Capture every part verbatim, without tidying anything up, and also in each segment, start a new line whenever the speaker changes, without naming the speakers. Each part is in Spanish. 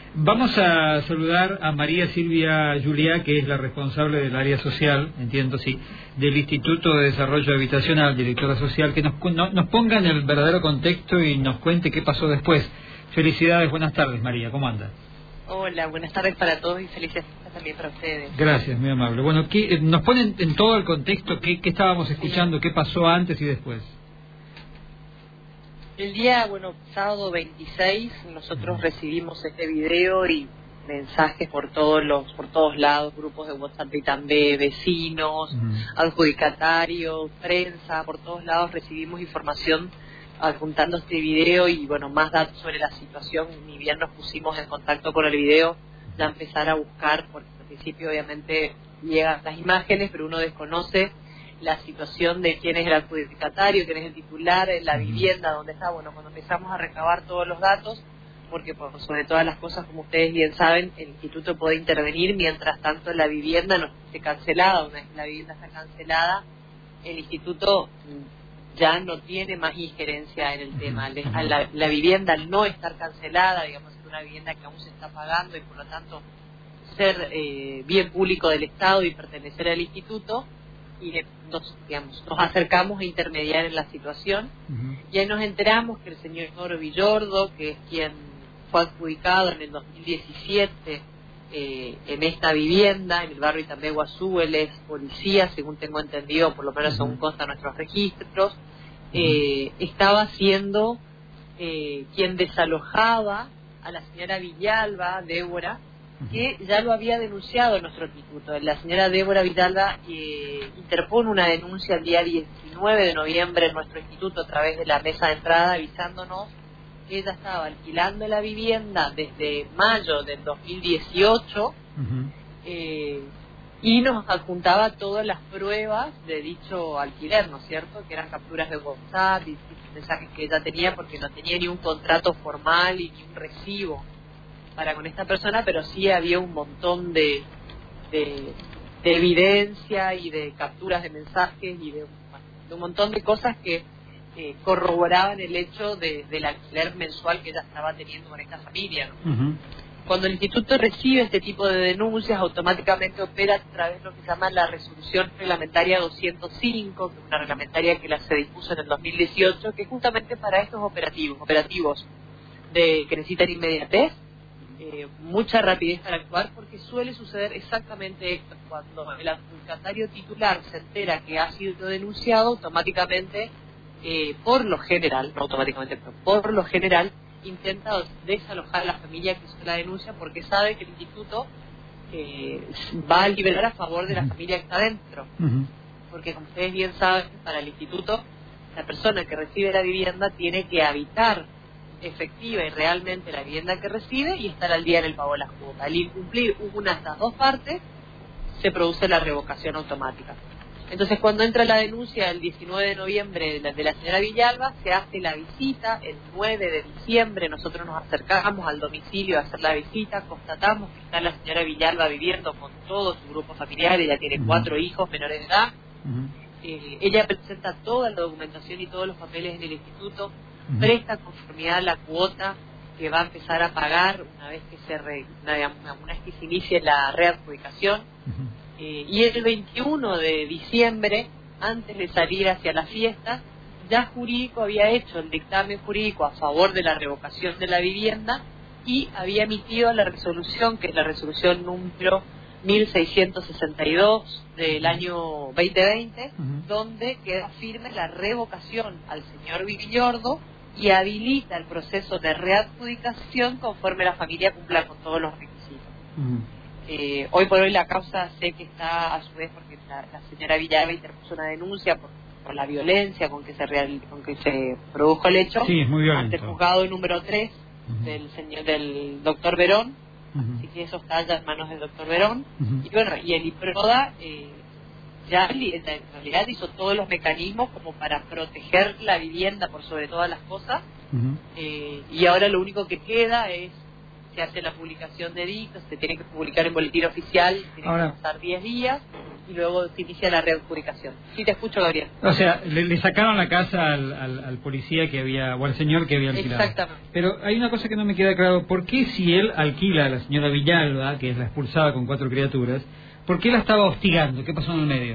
Vamos a saludar a María Silvia Juliá, que es la responsable del área social, entiendo, sí, del Instituto de Desarrollo Habitacional, directora social, que nos, no, nos ponga en el verdadero contexto y nos cuente qué pasó después. Felicidades, buenas tardes, María, ¿cómo anda?
Hola, buenas tardes para todos y felices fiestas también para ustedes.
Gracias, muy amable. Bueno, ¿qué, nos ponen en todo el contexto qué, qué estábamos escuchando, sí. qué pasó antes y después.
El día, bueno, sábado veintiséis, nosotros uh-huh. recibimos este video y mensajes por todos los, por todos lados, grupos de WhatsApp y también vecinos, uh-huh. adjudicatarios, prensa, por todos lados recibimos información adjuntando este video y, bueno, más datos sobre la situación. Ni bien nos pusimos en contacto con el video, ya empezar a buscar, porque al principio obviamente llegan las imágenes, pero uno desconoce la situación de quién es el adjudicatario, quién es el titular, la vivienda, dónde está. Bueno, cuando empezamos a recabar todos los datos, porque por sobre todas las cosas, como ustedes bien saben, el instituto puede intervenir mientras tanto la vivienda no esté cancelada. Una vez que la vivienda está cancelada, el instituto ya no tiene más injerencia en el tema. La, la vivienda al no estar cancelada, digamos, es una vivienda que aún se está pagando y por lo tanto ser eh, bien público del Estado y pertenecer al instituto, y nos, digamos, nos acercamos a intermediar en la situación. Uh-huh. Y ahí nos enteramos que el señor Villordo, que es quien fue adjudicado en el dos mil diecisiete eh, en esta vivienda, en el barrio Itambé Guazú, él es policía, según tengo entendido, por lo menos según constan nuestros registros, eh, estaba siendo eh, quien desalojaba a la señora Villalba, Débora, que ya lo había denunciado en nuestro instituto. La señora Débora Villalba eh, interpone una denuncia el día diecinueve de noviembre en nuestro instituto a través de la mesa de entrada, avisándonos que ella estaba alquilando la vivienda desde mayo del dos mil dieciocho uh-huh. eh, y nos adjuntaba todas las pruebas de dicho alquiler, ¿no es cierto? Que eran capturas de WhatsApp y, y mensajes que ella tenía, porque no tenía ni un contrato formal y ni un recibo para con esta persona, pero sí había un montón de, de, de evidencia y de capturas de mensajes y de, de un montón de cosas que eh, corroboraban el hecho de, del alquiler mensual que ella estaba teniendo con esta familia, ¿no? Uh-huh. Cuando el instituto recibe este tipo de denuncias, automáticamente opera a través de lo que se llama la resolución reglamentaria doscientos cinco, que es una reglamentaria que la se dispuso en el dos mil dieciocho, que es justamente para estos operativos, operativos de que necesitan inmediatez, Eh, mucha rapidez para actuar, porque suele suceder exactamente esto: cuando el adjudicatario titular se entera que ha sido denunciado, automáticamente, eh, por lo general, no automáticamente, pero por lo general, intenta desalojar a la familia que hizo la denuncia, porque sabe que el instituto eh, va a liberar a favor de la familia que está dentro. Uh-huh. Porque, como ustedes bien saben, para el instituto, la persona que recibe la vivienda tiene que habitar efectiva y realmente la vivienda que recibe y estar al día en el pago de las cuotas. Al incumplir una de estas dos partes, se produce la revocación automática. Entonces, cuando entra la denuncia el diecinueve de noviembre de la, de la señora Villalba, se hace la visita. El nueve de diciembre nosotros nos acercamos al domicilio a hacer la visita, constatamos que está la señora Villalba viviendo con todo su grupo familiar. Ella tiene uh-huh. cuatro hijos menores de edad. Uh-huh. eh, ella presenta toda la documentación y todos los papeles en el instituto, presta conformidad a la cuota que va a empezar a pagar una vez que se re, una, una vez que se inicie la readjudicación. Uh-huh. eh, y el veintiuno de diciembre, antes de salir hacia la fiesta, ya jurídico había hecho el dictamen jurídico a favor de la revocación de la vivienda y había emitido la resolución, que es la resolución número mil seiscientos sesenta y dos del año veinte veinte, uh-huh. donde queda firme la revocación al señor Villordo y habilita el proceso de readjudicación conforme la familia cumpla con todos los requisitos. Uh-huh. Eh, hoy por hoy la causa sé que está a su vez porque la, la señora Villalba interpuso una denuncia por, por la violencia con que se real, con que se produjo el hecho.
Sí, es muy violento.
Ante el juzgado número tres uh-huh. del señor del doctor Verón. Uh-huh. Así que eso está ya en manos del doctor Verón. Uh-huh. Y bueno, y el IPRODA eh, ya en realidad hizo todos los mecanismos como para proteger la vivienda por sobre todas las cosas. Uh-huh. eh, y ahora lo único que queda es, se hace la publicación de dictos, se tiene que publicar en boletín oficial, tiene ahora, que pasar diez días, y luego se inicia la readjudicación. Sí, te escucho, Gabriel.
O sea, le, le sacaron la casa al, al, al policía que había, o al señor que había alquilado.
Exactamente.
Pero hay una cosa que no me queda claro, ¿por qué si él alquila a la señora Villalba, que es la expulsada con cuatro criaturas, por qué la estaba hostigando? ¿Qué pasó en el medio?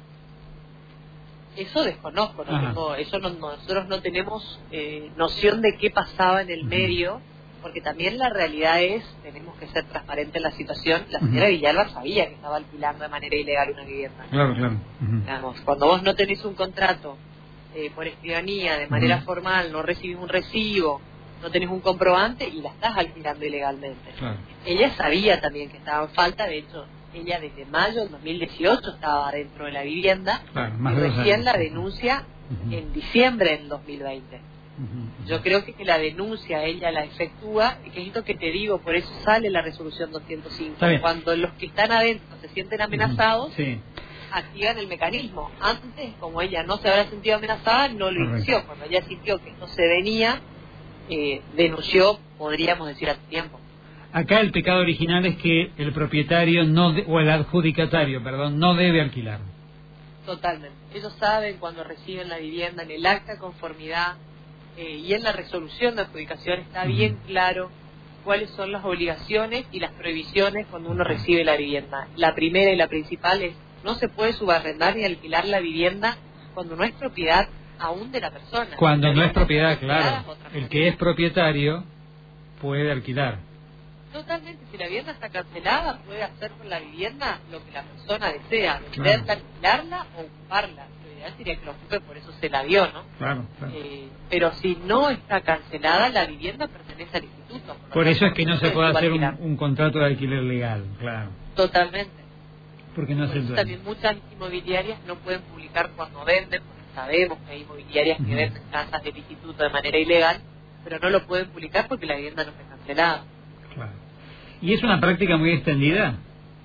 Eso desconozco, no tengo, eso no, nosotros no tenemos eh, noción de qué pasaba en el uh-huh. medio, porque también la realidad es, tenemos que ser transparentes en la situación, la señora uh-huh. Villalba sabía que estaba alquilando de manera ilegal una vivienda.
Claro, claro. Uh-huh.
Digamos, cuando vos no tenés un contrato eh, por escribanía de manera uh-huh. formal, no recibís un recibo, no tenés un comprobante y la estás alquilando ilegalmente. Claro. Ella sabía también que estaba en falta, de hecho, ella desde mayo del dos mil dieciocho estaba dentro de la vivienda, claro, y recién la denuncia uh-huh. en diciembre del dos mil veinte. Uh-huh. Yo creo que, que la denuncia ella la efectúa, y que es esto que te digo, por eso sale la resolución doscientos cinco. Cuando los que están adentro se sienten amenazados, uh-huh. sí. activan el mecanismo. Antes, como ella no se había sentido amenazada, no lo Correcto. inició. Cuando ella sintió que esto se venía, eh, denunció, podríamos decir, a tiempo.
Acá el pecado original es que el propietario no de, o el adjudicatario, perdón, no debe alquilar.
Totalmente. Ellos saben cuando reciben la vivienda en el acta de conformidad eh, y en la resolución de adjudicación está uh-huh. bien claro cuáles son las obligaciones y las prohibiciones cuando uno recibe la vivienda. La primera y la principal es no se puede subarrendar ni alquilar la vivienda cuando no es propiedad aún de la persona.
Cuando no es propiedad, claro. El que es propietario puede alquilar.
Totalmente, si la vivienda está cancelada, puede hacer con la vivienda lo que la persona desea, venderla, claro. alquilarla o ocuparla. Lo ideal sería que lo ocupe, por eso se la dio, ¿no?
Claro, claro.
Eh, pero si no está cancelada, la vivienda pertenece al instituto.
Por, por eso es que no se puede hacer un, un contrato de alquiler legal, claro.
Totalmente.
Porque no
por
es
eso también muchas inmobiliarias no pueden publicar cuando venden, porque sabemos que hay inmobiliarias uh-huh. que venden casas del instituto de manera ilegal, pero no lo pueden publicar porque la vivienda no está cancelada.
Claro. ¿Y es una práctica muy extendida?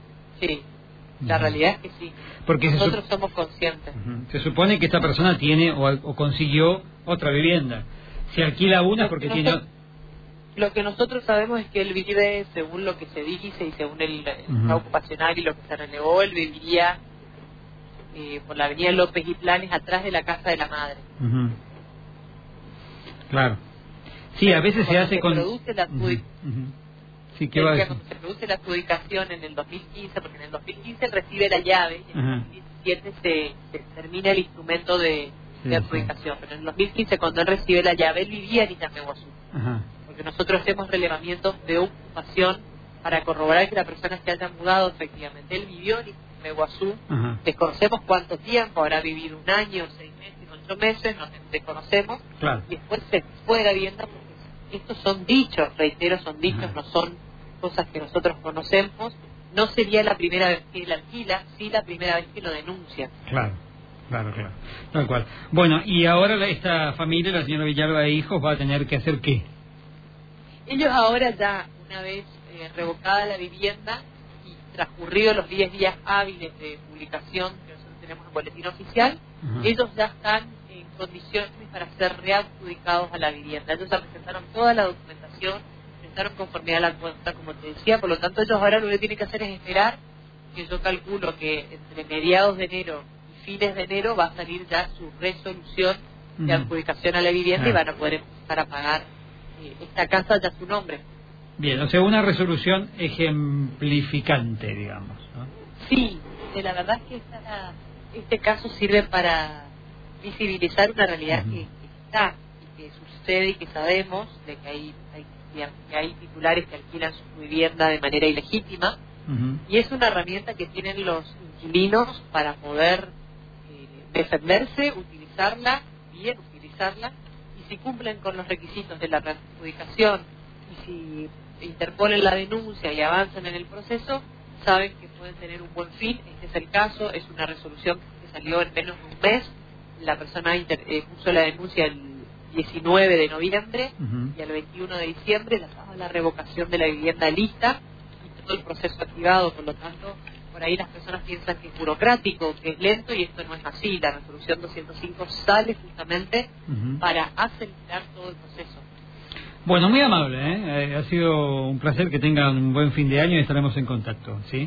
Sí, la uh-huh. realidad es que sí.
Porque
nosotros
su...
somos conscientes.
Uh-huh. Se supone que esta persona tiene o, o consiguió otra vivienda. Si alquila una
lo
porque
que
tiene...
Nosotros, lo que nosotros sabemos es que él vive según lo que se dice y según el uh-huh. estado ocupacional y lo que se renegó, él viviría eh, por la avenida López y Planes, atrás de la casa de la madre.
Uh-huh. Claro. Sí, a veces
cuando
se hace
se
con...
Produce la
uh-huh. Uh-huh. Sí, ¿qué
que
va a decir?
cuando se produce la adjudicación en el dos mil quince, porque en el dos mil quince él recibe la llave y en el dos mil diecisiete se, se termina el instrumento de, sí, de adjudicación, sí. Pero en el dos mil quince cuando él recibe la llave, él vivía en Itameguazú, porque nosotros hacemos relevamientos de ocupación para corroborar que la persona se haya mudado efectivamente. Él vivió en Itameguazú, desconocemos cuánto tiempo, habrá vivido un año, seis meses, ocho meses, no desconocemos,
claro.
Y después se fue de la vivienda porque estos son dichos, reitero, son dichos, Ajá. no son cosas que nosotros conocemos. No sería la primera vez que él alquila, sí la primera vez que lo denuncia.
Claro, claro, claro, tal cual. Bueno, y ahora la, esta familia, la señora Villalba e hijos, va a tener que hacer ¿qué?
Ellos ahora ya, una vez eh, revocada la vivienda y transcurridos los diez días hábiles de publicación que nosotros tenemos en boletín oficial, Ajá. ellos ya están en condiciones para ser readjudicados a la vivienda. Ellos ya presentaron toda la documentación, presentaron conformidad a la cuenta, como te decía, por lo tanto ellos ahora lo que tienen que hacer es esperar, que yo calculo que entre mediados de enero y fines de enero va a salir ya su resolución uh-huh. de adjudicación a la vivienda uh-huh. y van a poder empezar a pagar eh, esta casa ya a su nombre.
Bien, o sea, una resolución ejemplificante, digamos, ¿no?
Sí, de la verdad es que esta, este caso sirve para visibilizar una realidad uh-huh. que, que está y que sucede y que sabemos de que hay, hay que hay titulares que alquilan su vivienda de manera ilegítima uh-huh. y es una herramienta que tienen los inquilinos para poder eh, defenderse, utilizarla, bien utilizarla, y si cumplen con los requisitos de la adjudicación y si interponen la denuncia y avanzan en el proceso, saben que pueden tener un buen fin. Este es el caso, es una resolución que salió en menos de un mes, la persona inter, eh, puso la denuncia el diecinueve de noviembre uh-huh. y al veintiuno de diciembre la estaba la revocación de la vivienda lista y todo el proceso activado. Por lo tanto, por ahí las personas piensan que es burocrático, que es lento, y esto no es así. La resolución doscientos cinco sale justamente uh-huh. para acelerar todo el proceso.
Bueno, muy amable, ¿eh? Eh, ha sido un placer, que tengan un buen fin de año y estaremos en contacto, ¿sí?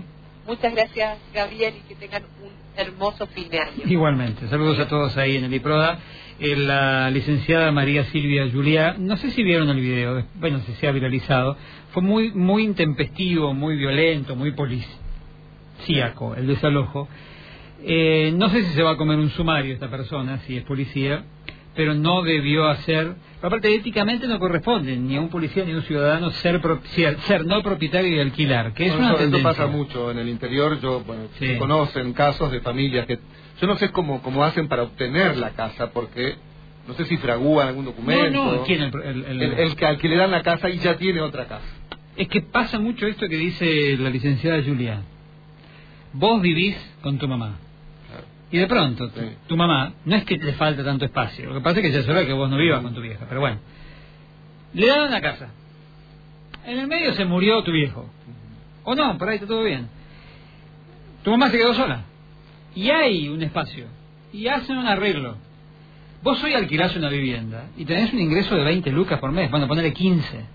Muchas gracias, Gabriel, y que tengan un hermoso fin de año.
Igualmente, saludos a todos ahí en el IPRODA. Eh, la licenciada María Silvia Juliá, no sé si vieron el video, bueno, si se ha viralizado, fue muy muy intempestivo, muy violento, muy policíaco el desalojo. Eh, no sé si se va a comer un sumario esta persona, si es policía, pero no debió hacer, aparte éticamente no corresponde ni a un policía ni a un ciudadano ser pro, ser, ser no propietario y alquilar, que es
bueno,
una
eso,
tendencia.
Esto pasa mucho en el interior, yo, bueno,
Sí.
se conocen casos de familias que, yo no sé cómo, cómo hacen para obtener la casa, porque no sé si fragúan algún documento.
No, no, ¿quién? El, el, el,
el, el que al que le dan la casa y ya tiene otra casa.
Es que pasa mucho esto que dice la licenciada Julia. Vos vivís con tu mamá. Y de pronto, tu,
Sí.
tu mamá, no es que te falta tanto espacio, lo que pasa es que ya es hora que vos no vivas con tu vieja, pero bueno. Le dan la casa. En el medio se murió tu viejo. O no, por ahí está todo bien. Tu mamá se quedó sola. Y hay un espacio. Y hacen un arreglo. Vos hoy alquilás una vivienda y tenés un ingreso de veinte lucas por mes, bueno, ponele quince.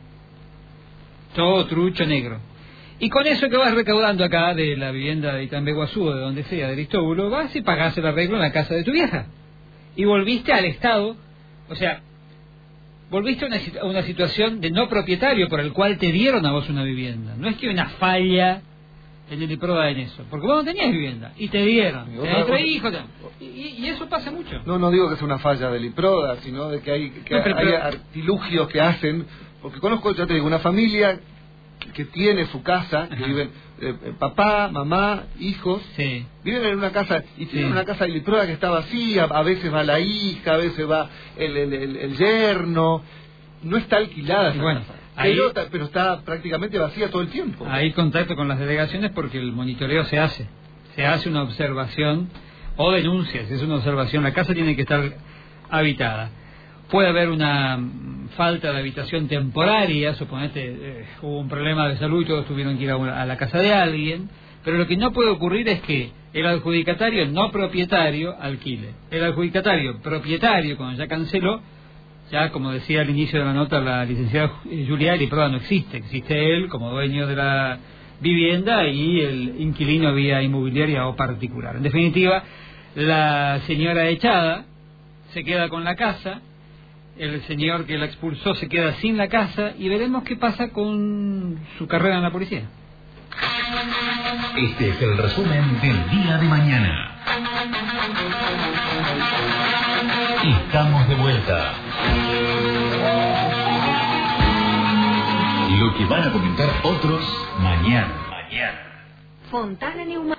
Todo trucho negro. Y con eso que vas recaudando acá de la vivienda de Itambeguazú o de donde sea, de Aristóbulo, vas y pagás el arreglo en la casa de tu vieja. Y volviste al Estado, o sea, volviste a una, a una situación de no propietario por el cual te dieron a vos una vivienda. No es que una falla en el IPRODA en eso, porque vos no tenías vivienda y te dieron.
Y
Tenés
otra-
tres hijos, y, y, y eso pasa mucho.
No, no digo que sea una falla del IPRODA, sino de que hay, que
No, pero-
hay
pero-
artilugios que hacen, porque conozco, ya te digo, una familia que, que tiene su casa, que
Ajá.
viven eh, eh, papá, mamá, hijos,
Sí.
viven en una casa, y tienen
Sí.
una casa del IPRODA que está vacía, a veces va la hija, a veces va el, el, el, el yerno, no está alquilada esa
Bueno,
casa,
ahí-
pero, ta- pero está prácticamente vacía todo el tiempo.
Hay contacto con las delegaciones porque el monitoreo se hace. Se hace una observación o denuncia, si es una observación. La casa tiene que estar habitada. Puede haber una mm, falta de habitación temporaria, suponete eh, hubo un problema de salud y todos tuvieron que ir a, una- a la casa de alguien, pero lo que no puede ocurrir es que el adjudicatario no propietario alquile. El adjudicatario propietario, cuando ya canceló, ya como decía al inicio de la nota la licenciada Julia, el IPRODA no existe, existe él como dueño de la vivienda y el inquilino vía inmobiliaria o particular. En definitiva, la señora echada se queda con la casa, el señor que la expulsó se queda sin la casa y veremos qué pasa con su carrera en la policía.
Este es el resumen del día de mañana. Estamos de vuelta. Lo que van a comentar otros mañana. Mañana.
Fontana Neumática.